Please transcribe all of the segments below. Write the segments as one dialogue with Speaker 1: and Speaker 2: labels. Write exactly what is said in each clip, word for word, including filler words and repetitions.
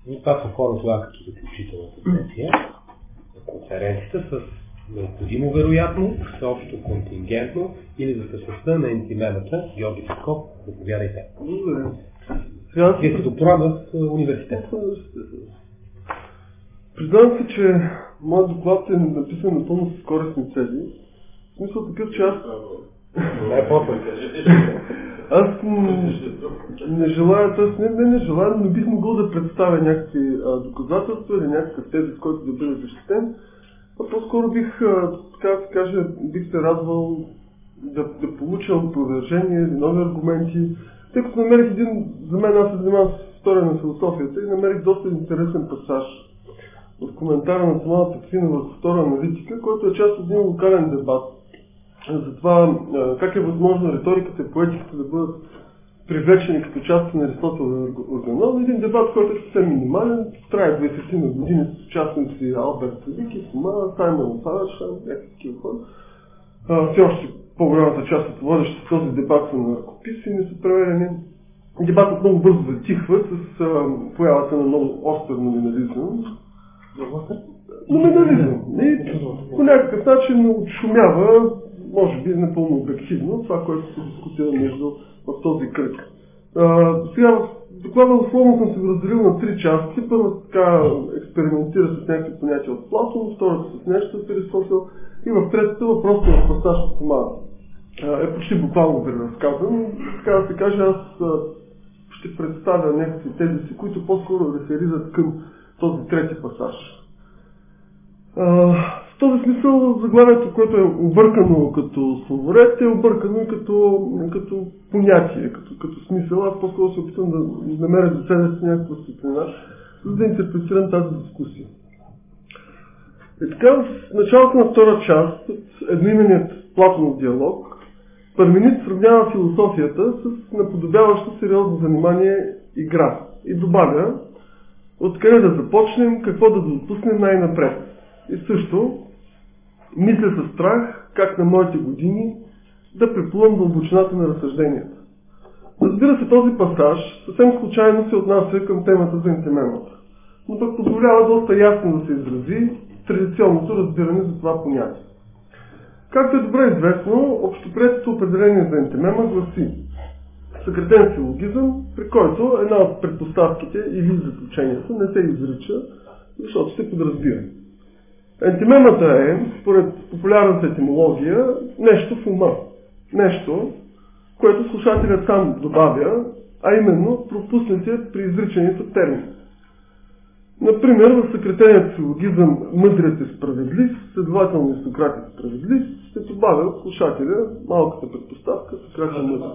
Speaker 1: И това са хора тогава като заключителната сесия на конференцията с необходимо вероятно, всеобщо контингентно или за същността на ентимемата. Георги Петков, заповядайте.
Speaker 2: Благодаря.
Speaker 1: Вие сте докторант в университета.
Speaker 2: Признавам се, че моят доклад е написан напълно с користни цели. В смисъл такъв, че аз...
Speaker 1: Не, по-то.
Speaker 2: Аз не желая, т.е. не, не, не желая, но бих могъл да представя някакви а, доказателства или някакъв тези, с който да бъде защитен. А по-скоро бих, а, така да се каже, бих се радвал да, да получа опровержение или нови аргументи. Тъй като намерих един, за мен аз се занимавам с история на философията и намерих доста интересен пасаж в коментара на Тома Пеквина върху втора аналитика, който е част от един локален дебат за това как е възможно риториката и поетиката да бъдат привлечени като част на Аристотеловия организм. Един дебат, който е съвсем минимален, трае двайсет на години с участници Алберт Велики, Фома, Саймън Фарашан, някакви такива хора. Все още по-голямата част от водещите този дебат са на ръкописи и не са преведени. Дебатът много бързо затихва с а, появата на много остър номинализъм. Номинализъм. И по някакъв начин отшумява, може би напълно обективно, това, което се дискутира между в този кръг. А, сега в доклада условно съм се го разделил на три части. Първо така експериментира с някакви понятия от Платон, втората с нещо от Аристотел и в третата въпросът на пасаж от Тома е почти буквално преразказан. Така да се каже, аз ще представя някакви тези си, които по-скоро реферират към този трети пасаж. В този смисъл заглавието, което е объркано като словоред, е объркано и като, като понятие, като, като смисъл. Аз по-скоро се опитам да намеря за себе си някаква светлина, за да интерпретирам тази дискусия. И така, в началото на втора част от едноименият Платонов диалог, Парменид сравнява философията с наподобяващо сериозно занимание игра и добавя откъде да започнем, какво да допуснем най-напред. И също мисля със страх как на моите години да преплувам дълбочината на разсъжденията. Разбира се, този пасаж съвсем случайно се отнася към темата за ентимемата, но пък позволява доста ясно да се изрази традиционното разбиране за това понятие. Както е добре известно, общоприетото определение за ентимема гласи съкратен силогизъм, при който една от предпоставките или заключението не се изрича, защото се подразбира. Ентимемата е, според популярната етимология, нещо в ума. Нещо, което слушателят сам добавя, а именно пропуснете при изричането термин. Например, в съкратеният силогизъм мъдрият е справедлив, следователно и Сократ е справедлив, ще добавя от слушателя малката предпоставка Сократ е мъдър.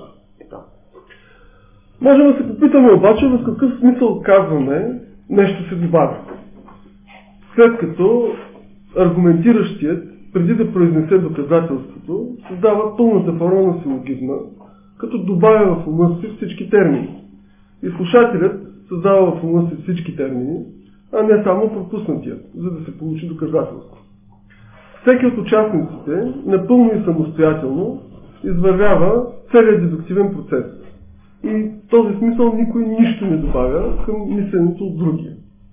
Speaker 2: Можем да се попитаме обаче в какъв смисъл казваме нещо се добавя. След като аргументиращият, преди да произнесе доказателството, създава пълната форма на силогизма, като добавя в ума си всички термини. И слушателят създава в ума си всички термини, а не само пропуснатият, за да се получи доказателство. Всеки от участниците, напълно и самостоятелно, извървява целият дедуктивен процес. И в този смисъл никой нищо не добавя към мисленето от другия.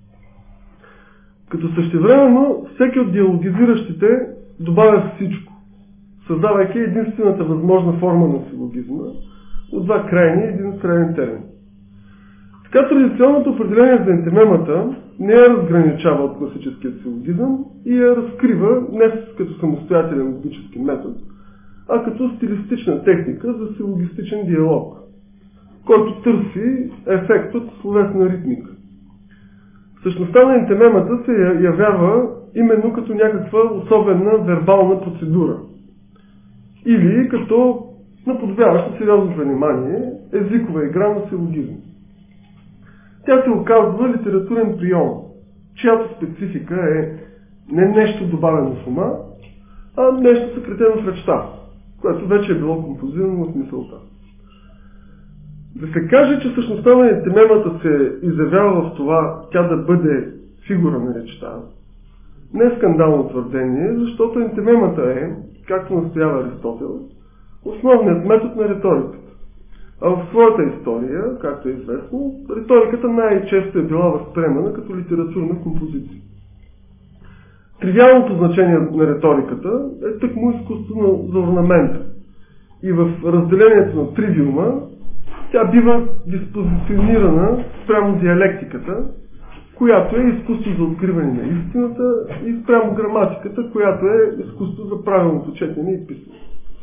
Speaker 2: Като същевременно всеки от диалогизиращите добавя всичко, създавайки единствената възможна форма на силогизма от два крайни и един среден термин. Така традиционното определение за ентимемата не я разграничава от класическия силогизъм и я разкрива не като самостоятелен логически метод, а като стилистична техника за силогистичен диалог, който търси ефект от словесна ритмика. Същността на ентимемата се явява именно като някаква особена вербална процедура или като наподобяваща сериозно внимание езикова игра на силогизм. Тя се оказва литературен прием, чиято специфика е не нещо добавено в ума, а нещо съкратено в речта, което вече е било композирано в мисълта. Да се каже, че същността на ентимемата се изявява в това тя да бъде фигура на речта, не е скандално твърдение, защото ентимемата е, както настоява Аристотел, основният метод на риториката. А в своята история, както е известно, риториката най-често е била възприемана като литературна композиция. Тривиалното значение на риториката е тъкмо изкуство за орнамента. И в разделението на тривиума тя бива диспозиционирана спрямо диалектиката, която е изкуство за откриване на истината, и спрямо граматиката, която е изкуство за правилното четене и писане.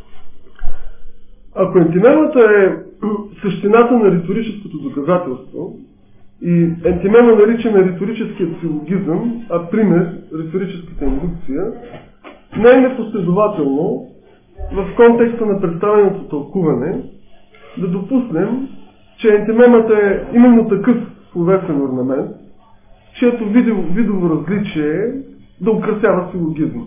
Speaker 2: Ако ентимемата е същината на риторическото доказателство, и ентимема наричаме риторическият силогизъм, а пример риторическата индукция, не е непоследователно в контекста на представеното тълкуване да допуснем, че ентимемата е именно такъв словесен орнамент, чието видово, видово различие е да украсява силогизма.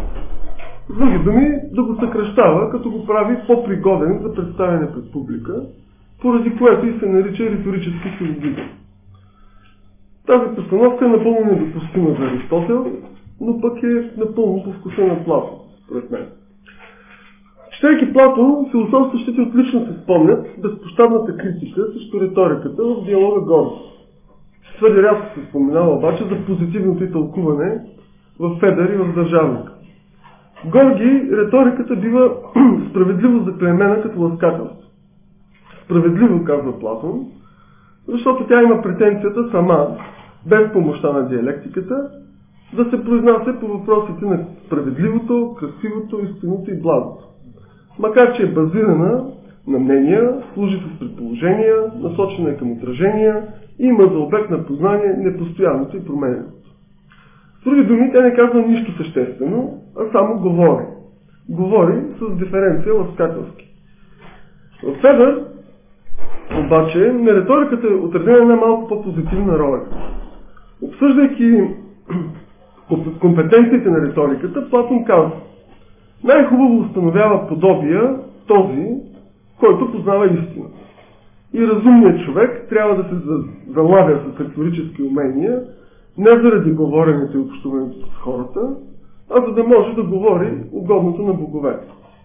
Speaker 2: С други думи, да го съкращава, като го прави по-пригоден за представяне пред публика, поради което и се нарича риторически силогизъм. Тази постановка е напълно недопустима за Аристотел, но пък е напълно по вкуса на Платон, според мен. Четейки Платон, философстващите отлично се спомнят безпощадната критика срещу риториката в диалога Горги. Твърде рядко се споменава обаче за позитивното й тълкуване в Федър и в Държавника. В Горги риториката бива справедливо заклеймена като ласкателство. Справедливо, казва Платон, защото тя има претенцията сама, без помощта на диалектиката, да се произнася по въпросите на справедливото, красивото, истинното и благото. Макар че е базирана на мнения, служи с предположения, насочена е към отражения и има за обект на познание непостоянното и промененото. С други думи, тя не казва нищо съществено, а само говори. Говори с диференция ласкателски. В Федър обаче на риториката е отредена една малко по-позитивна роля. Обсъждайки компетенциите на риториката, Платон казва: най-хубаво установява подобия този, който познава истината. И разумният човек трябва да се залавя с риторически умения, не заради говоренето и общуването с хората, а за да може да говори угодното на боговете.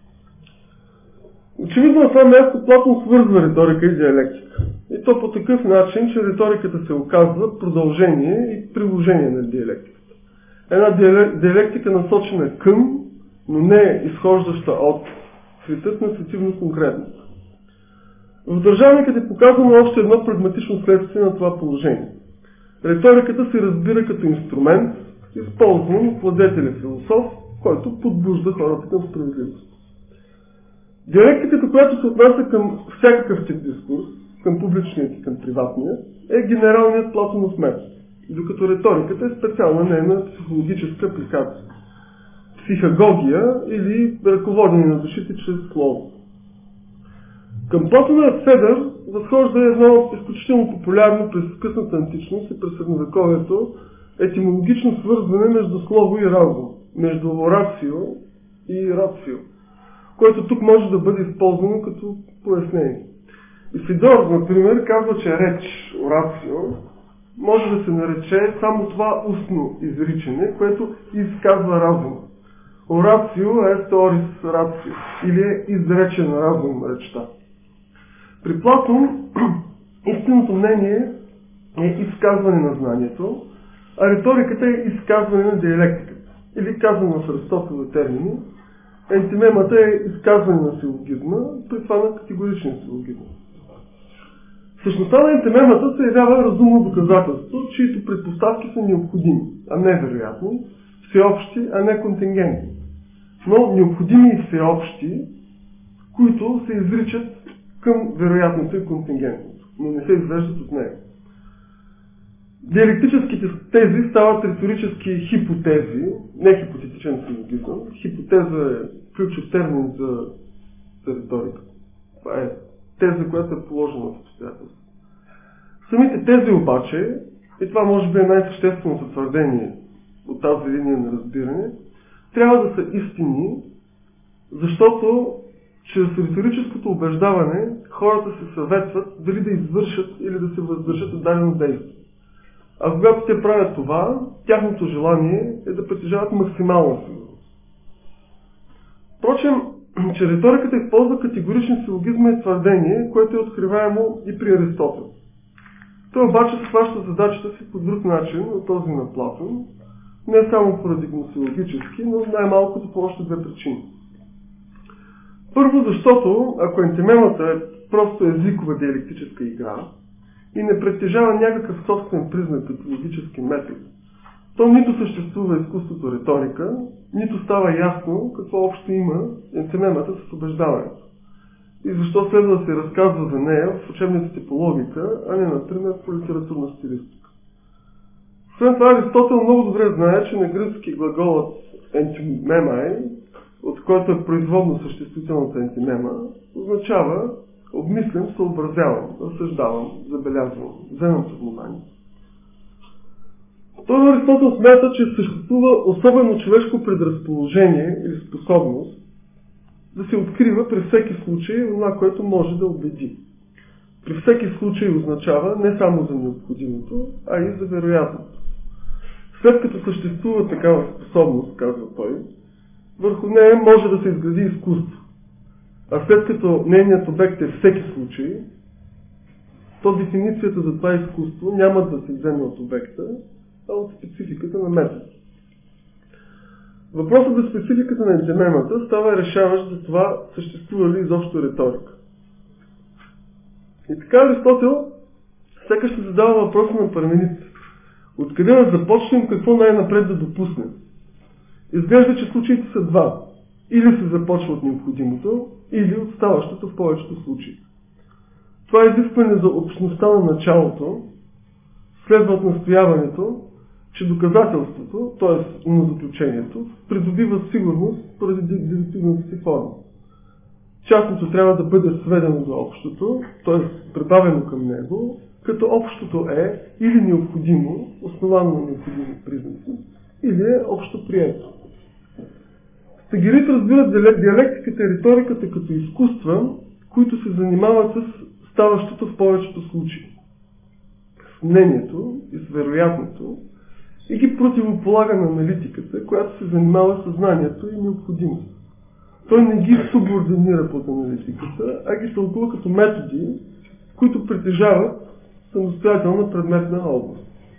Speaker 2: Очевидно на това място Платон свързва риторика и диалектика. И то по такъв начин, че риториката се оказва продължение и приложение на диалектиката. Една диалектика насочена към, но не изхождаща от светът на сетивно конкретност. В Държавникът е показано още едно прагматично следствие на това положение. Риториката се разбира като инструмент, използван от владетеля философ, който подбужда хората към справедливост. Диалектиката, която се отнася към всякакъв тип дискурс, към публичният и към приватния, е генералният Платонов метод, докато риториката е специална нейна психологическа апликация. Психагогия или ръководене на душите чрез слово. Към Платоновият Федър възхожда едно изключително популярно през късната античност и през средновековието етимологично свързване между слово и разум, между орацио и рацио, което тук може да бъде използвано като пояснение. Исидор, например, казва, че реч, орацио, може да се нарече само това устно изричане, което изказва разум. Орацио е теорис рацио, или е изречен разум речта. При Платон истинното мнение е изказване на знанието, а риториката е изказване на диалектиката. Или казано в Аристотелови термини, ентимемата е изказване на силогизма, при това на категоричен силогизм. Същността на ентимемата се явява разумно доказателство, чието предпоставки са необходими, а не вероятни, всеобщи, а не контингентни. Но необходими и всеобщи, които се изричат към вероятното и контингентното, но не се извеждат от него. Диалектическите тези стават риторически хипотези, не хипотетичен силогизъм. Хипотеза е ключов термин за, за риторика. Това е теза, която е положена в обстоятелство. Самите тези обаче, и това може би е най-същественото твърдение от тази линия на разбиране, трябва да са истини, защото чрез риторическото убеждаване хората се съветват дали да извършат или да се въздържат от дадено действие. А когато те правят това, тяхното желание е да притежават максимална сигурност. Впрочем, че риториката използва категорични силогизми и твърдение, което е откриваемо и при Аристотел. Той обаче схваща задачата си по друг начин от този на Платон, не само поради гносеологически, но най-малкото по още две причини. Първо, защото ако ентимемата е просто езикова диалектическа игра и не притежава някакъв собствен признак като логически метод, то нито съществува изкуството риторика, нито става ясно какво общо има ентимемата с убеждаването. И защо следва да се разказва за нея в учебниците по логика, а не, например, по литературна стилистика. Освен това, Аристотел много добре знае, че на гръцки глаголът ентимемай, от който е производно съществителната ентимема, означава обмислям, съобразявам, разсъждавам, забелязвам, вземам под внимание. Второ, Аристотел смята, че съществува особено човешко предразположение или способност да се открива при всеки случай това, което може да убеди. При всеки случай означава не само за необходимото, а и за вероятното. След като съществува такава способност, казва той, върху нея може да се изгради изкуство. А след като нейният обект е всеки случай, то дефиницията за това изкуство няма да се вземе от обекта, а от спецификата на метода. Въпросът за спецификата на ентимемата става решаващ за това съществува ли изобщо риторика. И така Аристотел сякаш ще задава въпроса на Парменид. Откъде да започнем, какво най-напред да допуснем? Изглежда, че случаите са два. Или се започва от необходимото, или от ставащото в повечето случаи. Това изискване за общността на началото следва от настояването, че доказателството, т.е. умозаключението, придобива сигурност поради дедуктивната си форма. Частното трябва да бъде сведено до общото, т.е. прибавено към него, като общото е или необходимо, основано на необходими признаци, или е общо прието. Стагерите разбират диалектиката и риториката като изкуства, които се занимават с ставащото в повечето случаи. С мнението и с вероятното, и ги противополага на аналитиката, която се занимава с знанието и необходимост. Той не ги субординира под аналитиката, а ги тълкува като методи, които притежават самостоятелна предметна област.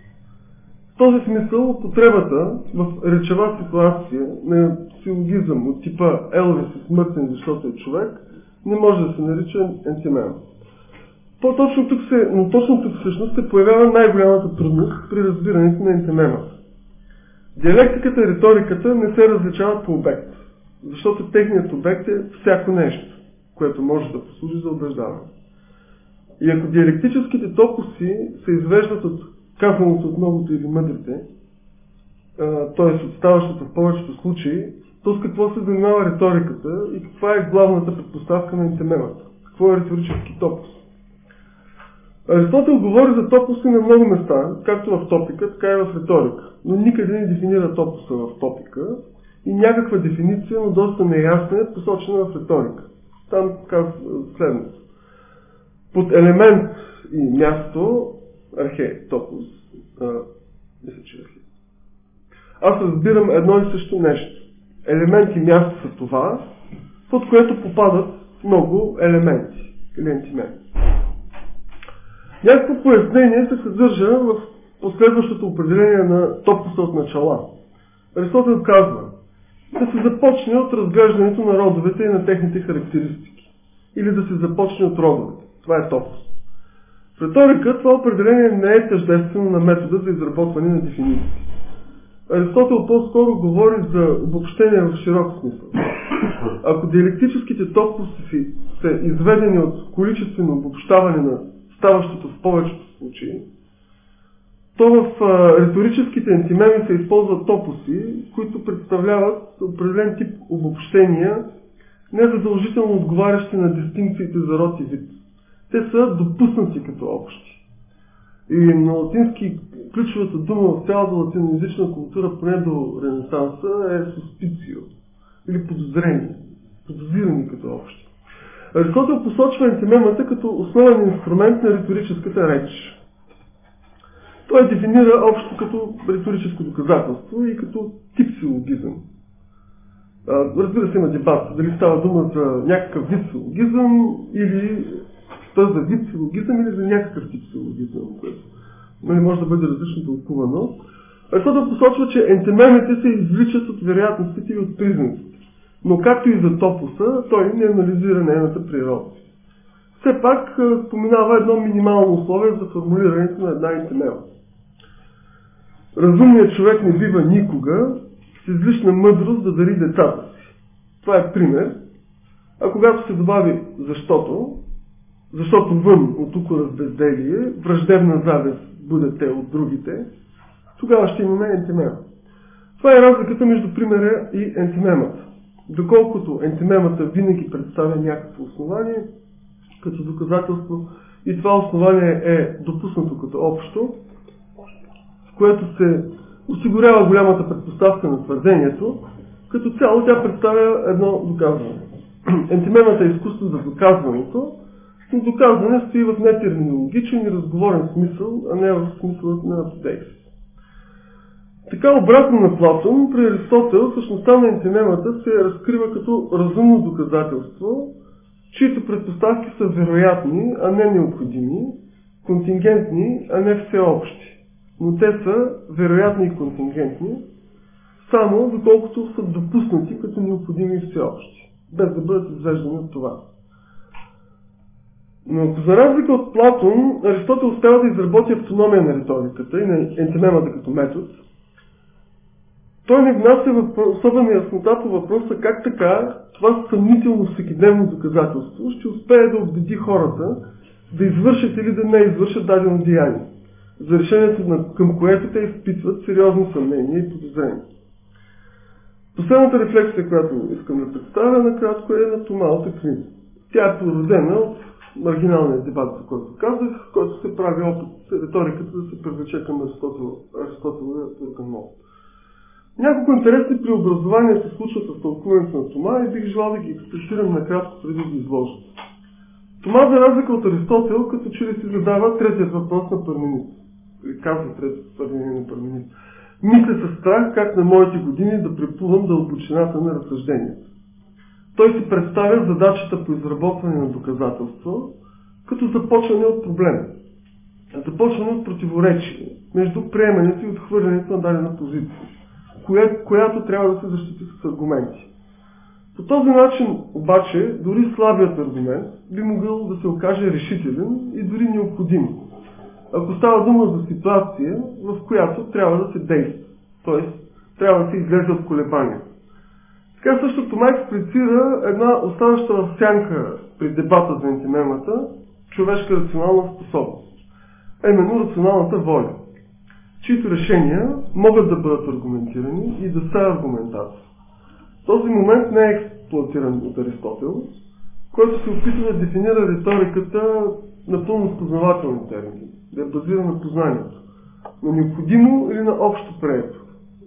Speaker 2: В този смисъл употребата в речева ситуация на силогизъм от типа Елвис е смъртен, защото е човек, не може да се нарича ентимема. По-точно тук се, но точно тук всъщност се появява най-голямата трудност при разбирането на ентимемата. Диалектиката и риториката не се различават по обект, защото техният обект е всяко нещо, което може да послужи за убеждаване. И ако диалектическите топоси се извеждат от казаното от многото или мъдрите, т.е. от ставащото в повечето случаи, то с какво се занимава риториката и каква е главната предпоставка на ентимемата? Какво е риторически топос? Аристотел говори за топоси на много места, както в топика, така и в риторика, но никъде не дефинира топоса в топика и някаква дефиниция, но доста неясна, е посочена в риторика. Там казва следното. Под елемент и място, архей, топос, а, мисля, че архей. Аз разбирам едно и също нещо. Елемент и място са това, под което попадат много елементи или ентименти. Някакво пояснение се съдържа в последващото определение на топоса от начала. Аристотел казва да се започне от разглеждането на родовете и на техните характеристики. Или да се започне от родовете. Това е топос. В риторика това определение не е тъждествено на метода за изработване на дефиниции. Аристотел по-скоро говори за обобщение в широк смисъл. Ако диалектическите топоси са изведени от количествено обобщаване на ставащото в повечето случаи, то в а, риторическите ентимеми се използват топоси, които представляват определен тип обобщения, незадължително отговарящи на дистинкциите за род и вид. Те са допуснати като общи. И на латински ключовата дума в цялата латиноязична култура, поне до Ренесанса, е суспицио или подозрение, подозирани като общи. Аристотел посочва ентимемата като основен инструмент на риторическата реч. Той дефинира общо като риторическо доказателство и като тип силогизъм. Разбира се, има дебат, дали става дума за някакъв вид силогизъм или т.е. за вид силогизъм или за някакъв тип силогизъм, което нали, може да бъде различно тълкувано. Аристотел посочва, че ентимемите се извличат от вероятностите и от признаците. Но както и за топоса, той не анализира нейната природа. Все пак споменава едно минимално условие за формулирането на една ентимема. Разумният човек не бива никога с излишна мъдрост да дари децата си. Това е пример. А когато се добави защото, защото вън от укора с безделие, враждебна завист будете от другите, тогава ще имаме ентимема. Това е разликата между примера и ентимемата. Доколкото ентимемата винаги представя някакво основание, като доказателство, и това основание е допуснато като общо, в което се осигурява голямата предпоставка на твърдението, като цяло тя представя едно доказване. Ентимемата е изкуство за доказването, но доказване стои в нетерминологичен и разговорен смисъл, а не в смисълът на действие. Така обратно на Платон, при Аристотел същността на ентимемата се разкрива като разумно доказателство, чието предпоставки са вероятни, а не необходими, контингентни, а не всеобщи. Но те са вероятни и контингентни, само доколкото са допуснати като необходими и всеобщи, без да бъдат извеждани от това. Но за разлика от Платон, Аристотел успява да изработи автономия на риториката и на ентимемата като метод. Той не внася в особена яснота по въпроса как така това съмнително всекидневно доказателство ще успее да убеди хората да извършат или да не извършат дадено деяние, за решението на, към което те изпитват сериозно съмнение и подозрение. Последната рефлексия, която искам да представя, накратко е на Тома от Аквин. Тя е породена от маргиналния дебат, за който казах, който се прави опит риториката да се привлече към Аристотеловия органол. Няколко интересни преобразования се случват с тълкуването на Тома и бих желал да ги експресирам накратко преди да ги изложа. Тома, за разлика от Аристотел, като че ли си задава третият въпрос на Парменид. Казва третият твърдение на Парменид. Мисля със страх как на моите години да преплувам дълбочината на разсъждението. Той си представя задачата по изработване на доказателство, като започване от проблем. Започване от противоречие между приемането и отхвърлянето на дадена позиция, коя, която трябва да се защити с аргументи. По този начин, обаче, дори слабият аргумент би могъл да се окаже решителен и дори необходим, ако става дума за ситуация, в която трябва да се действа, т.е. трябва да се излезе от колебания. Така също Тома експлицира една оставаща в сянка при дебата за ентимемата човешка рационална способност, а именно рационалната воля, чието решения могат да бъдат аргументирани и да са аргументации. Този момент не е експлоатиран от Аристотел, който се опитва да дефинира риториката напълно с познавателни термини, да е базирана на познанието, на необходимо или на общо прието,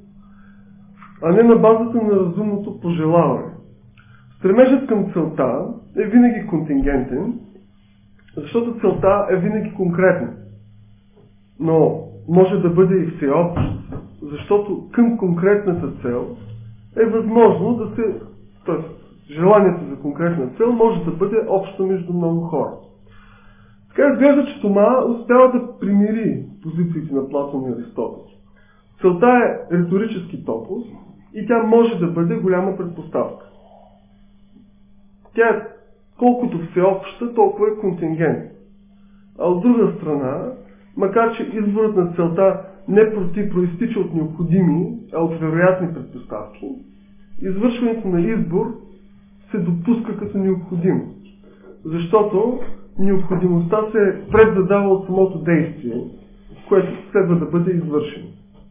Speaker 2: а не на базата на разумното пожелаване. Стремежът към целта е винаги контингентен, защото целта е винаги конкретна, но може да бъде и всеобщ, защото към конкретната цел е възможно да се... т.е. желанието за конкретна цел може да бъде общо между много хора. Така изглежда, че Тома успява да примири позициите на Платон и Аристотел. Целта е риторически топос и тя може да бъде голяма предпоставка. Тя е колкото всеобща, толкова е контингент. А от друга страна, макар че изборът на целта не против проистича от необходими, а от вероятни предпоставки, извършването на избор се допуска като необходимо, защото необходимостта се предзадава от самото действие, което следва да бъде извършено.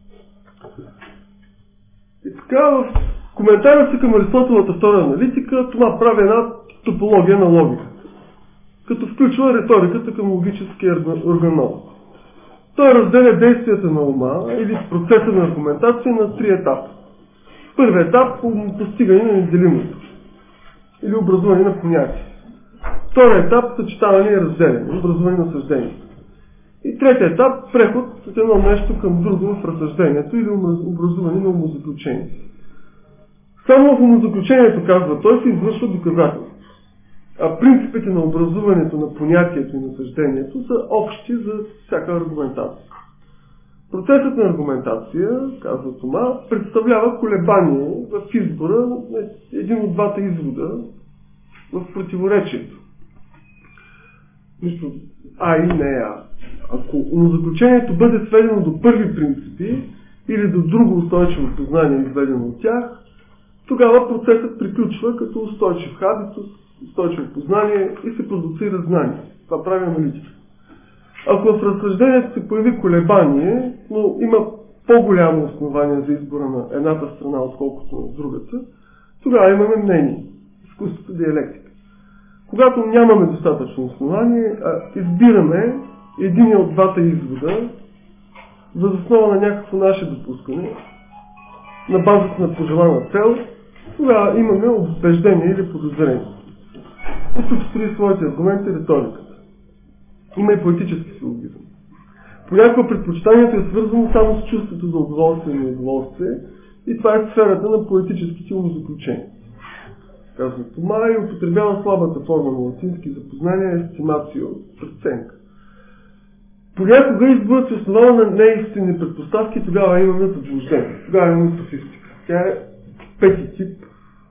Speaker 2: И така, в коментара си към Аристотеловата втора аналитика, това прави една топология на логиката, като включва риториката към логическия органол. Той разделя действията на ума или процеса на аргументация на три етапа. Първият етап по постигане на неделимото или образуване на понятие. Вторият етап съчетаване и разделяне, образуване на съждение. И третият етап преход от едно нещо към друго в разсъждението или образуване на умозаключение. Само в умозаключението, казва той, се извършва доказателство. А принципите на образуването на понятието и на съждението са общи за всяка аргументация. Процесът на аргументация, казва Тома, представлява колебание в избора на един от двата извода в противоречието. Нищо А и не А. Ако умозаключението бъде сведено до първи принципи или до друго устойчиво познание, изведено от тях, тогава процесът приключва като устойчив хабитус, устойчиво познание и се продуцира знание. Това прави аналитика. Ако в разсъждението се появи колебание, но има по-голямо основание за избора на едната страна, отколкото на другата, тогава имаме мнение. Изкуството диалектика. Когато нямаме достатъчно основание, а избираме един от двата извода, въз основа на някакво наше допускане, на базата на пожелана цел, тогава имаме убеждение или подозрение. И тук стои своите аргументи риториката. Има и поетически силогизъм. Понякога предпочитанието е свързано само с чувството за удоволствие и неудоволствие и това е сферата на поетическите умозаключения. Казва Тома и употребява слабата форма на латински за познание естимацио, преценка. Понякога изборът се основава на неистинни предпоставки, тогава имаме заблуждение. Тогава имаме софистика. Тя е пети тип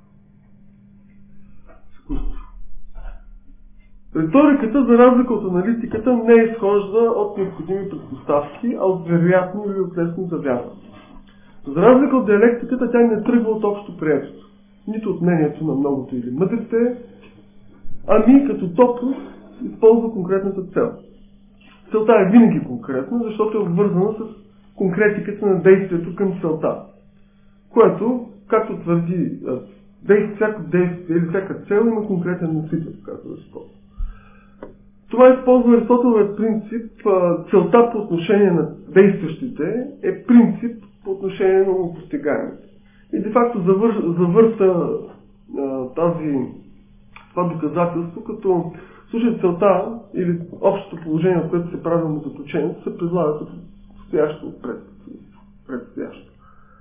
Speaker 2: изкуство. Риториката, за разлика от аналитиката, не изхожда от необходими предпоставки, а от вероятно или от лесно завярване. За разлика от диалектиката, тя не тръгва от общо приетото. Нито от мнението на многото или мъдрите, ами като топос използва конкретната цел. Целта е винаги конкретна, защото е обвързана с конкретиката на действието към целта. Което, както твърди, всяко действие или всяка цел има конкретен носител, казва Аристотел. Това използва Аристотеловият принцип, целта по отношение на действащите е принцип по отношение на постигаемите. И де-факто завър, завърта тази, това доказателство, като слушай, целта или общото положение, в което се прави заключението, се предлага като стоящо пред, предстоящо.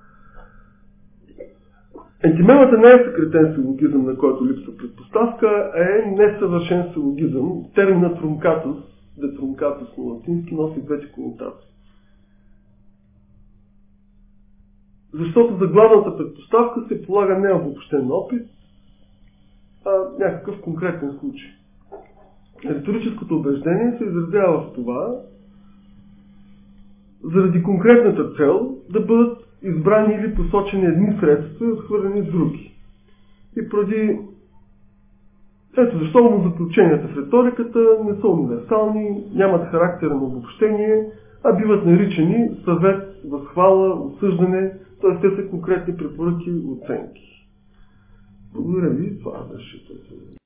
Speaker 2: Ентимемата не е съкретен силогизъм, на който липсва предпоставка, а е несъвършен силогизъм. Терминът трункатус, де трункатус на латински, носи двете конотации. Защото за главната предпоставка се полага не обобщен опит, а някакъв конкретен случай. Риторическото убеждение се изразява в това, заради конкретната цел да бъдат избрани или посочени едни средства и отхвърлени други. И поради... Ето защо умозаключенията в риториката не са универсални, нямат характера на обобщение, а биват наричани съвет, възхвала, осъждане, т.е. те са конкретни препоръки и оценки. Благодаря ви, това беше.